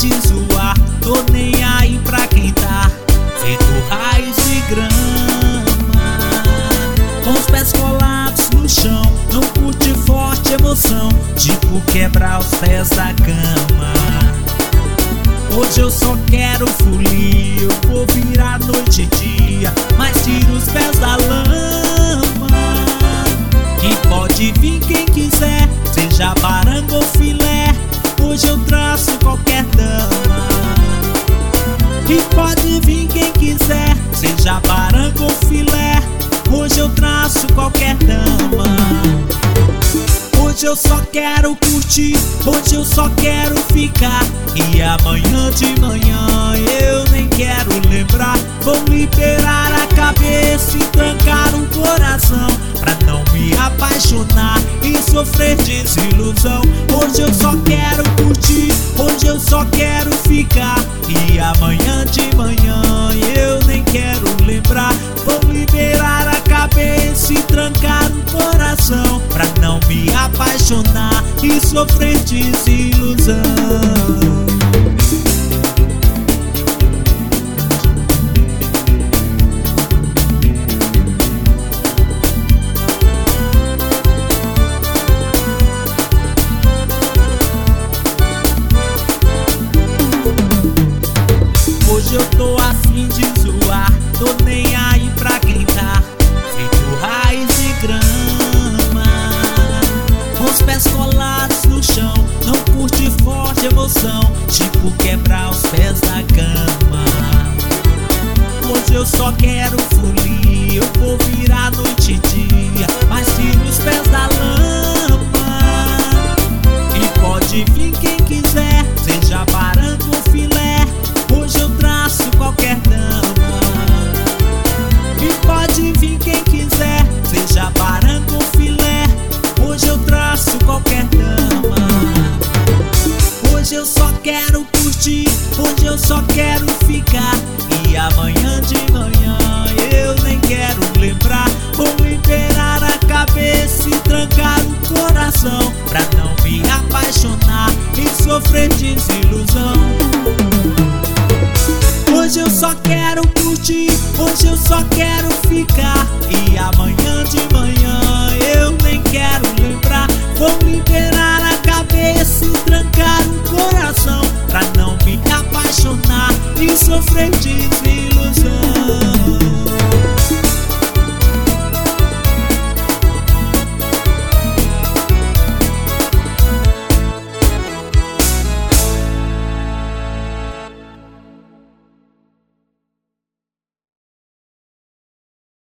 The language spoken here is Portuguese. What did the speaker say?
de zoar, tô nem aí pra quem tá feito raiz de grama, com os pés colados no chão, não curte forte emoção, tipo quebrar os pés da cama. Hoje eu só quero folia, eu vou virar noite e dia, mas tiro os pés da lama. Que pode vir quem quiser, seja baranga ou filé, hoje eu traço qualquer dama. Que pode vir quem quiser, seja baranga ou filé, hoje eu traço qualquer dama. Hoje eu só quero curtir, hoje eu só quero ficar, e amanhã de manhã eu nem quero lembrar. Vou liberar a cabeça e trancar o coração, pra não me apaixonar e sofrer desilusão. Hoje eu só quero curtir, hoje eu só quero ficar, e amanhã de manhã eu nem quero lembrar. Vou liberar a cabeça e trancar o coração, pra não me apaixonar e sofrer desilusão. Hoje eu tô afim de zoar, tô nem aí pra quem tá feito raiz de grama, com os pés colados no chão, não curte forte emoção, tipo quebrar os pés da cama. Hoje eu só quero folia, eu vou virar noite e dia, mas tiro os pés da lama. E pode vir quem quiser, seja baranga ou filé, hoje eu traço qualquer dama. E pode vir quem quiser, seja baranga ou filé, hoje eu traço qualquer dama. Hoje eu só quero curtir, hoje eu só quero ficar, e amanhã de manhã eu nem quero lembrar. Vou liberar a cabeça e trancar o coração, pra não me apaixonar e sofrer desilusão. Hoje eu só quero curtir, hoje eu só quero ficar, e amanhã de manhã